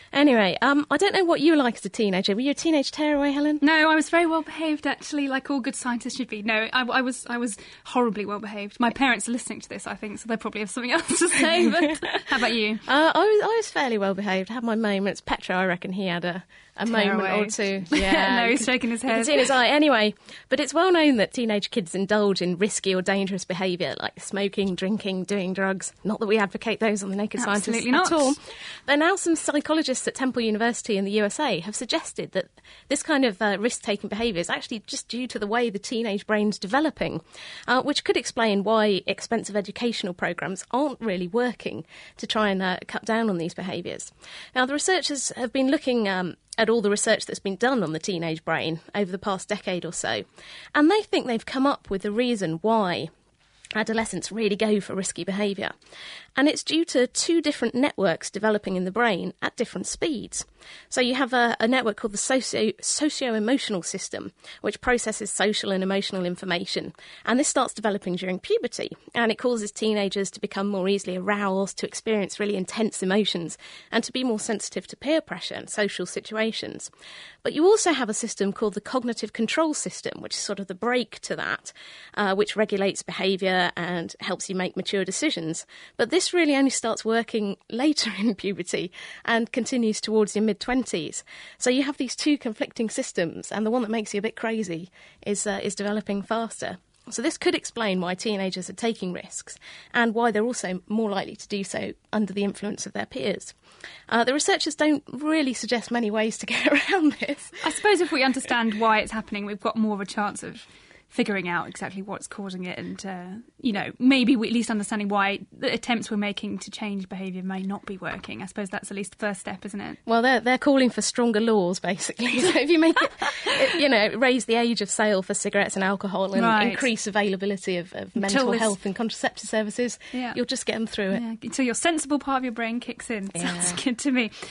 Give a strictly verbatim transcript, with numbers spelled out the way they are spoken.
Anyway, um, I don't know what you were like as a teenager. Were you a teenage tearaway, Helen? No, I was very well behaved, actually, like all good scientists should be. No, I, I was I was horribly well behaved. My parents are listening to this, I think, so they probably have something else to say. But how about you? Uh, I was I was fairly well behaved. I had my moments. Petro, I reckon he had a, a moment or two. Yeah, no, he's shaking his you head. can see in his eye. Anyway, but it's well known that teenage kids indulge in risky or dangerous behaviour like smoking, drinking, doing drugs. Not that we advocate those on the Naked Absolutely Scientists not. at all. There are now some psychologists at Temple University in the U S A have suggested that this kind of uh, risk-taking behaviour is actually just due to the way the teenage brain's developing, uh, which could explain why expensive educational programmes aren't really working to try and uh, cut down on these behaviours. Now, the researchers have been looking um, at all the research that's been done on the teenage brain over the past decade or so, and they think they've come up with the reason why adolescents really go for risky behaviour. And it's due to two different networks developing in the brain at different speeds. So you have a, a network called the socio, socio-emotional system, which processes social and emotional information. And this starts developing during puberty. And it causes teenagers to become more easily aroused, to experience really intense emotions, and to be more sensitive to peer pressure and social situations. But you also have a system called the cognitive control system, which is sort of the brake to that, uh, which regulates behaviour and helps you make mature decisions. But this really only starts working later in puberty and continues towards your mid-twenties. So you have these two conflicting systems, and the one that makes you a bit crazy is uh, is developing faster. So this could explain why teenagers are taking risks and why they're also more likely to do so under the influence of their peers. Uh, the researchers don't really suggest many ways to get around this. I suppose if we understand why it's happening, we've got more of a chance of figuring out exactly what's causing it and, uh, you know, maybe we at least understanding why the attempts we're making to change behaviour may not be working. I suppose that's at least the first step, isn't it? Well, they're, they're calling for stronger laws, basically. So if you make it, it, you know, raise the age of sale for cigarettes and alcohol and right. increase availability of, of mental this... health and contraceptive services, yeah. you'll just get them through it. Yeah. Until your sensible part of your brain kicks in. Yeah. Sounds good to me.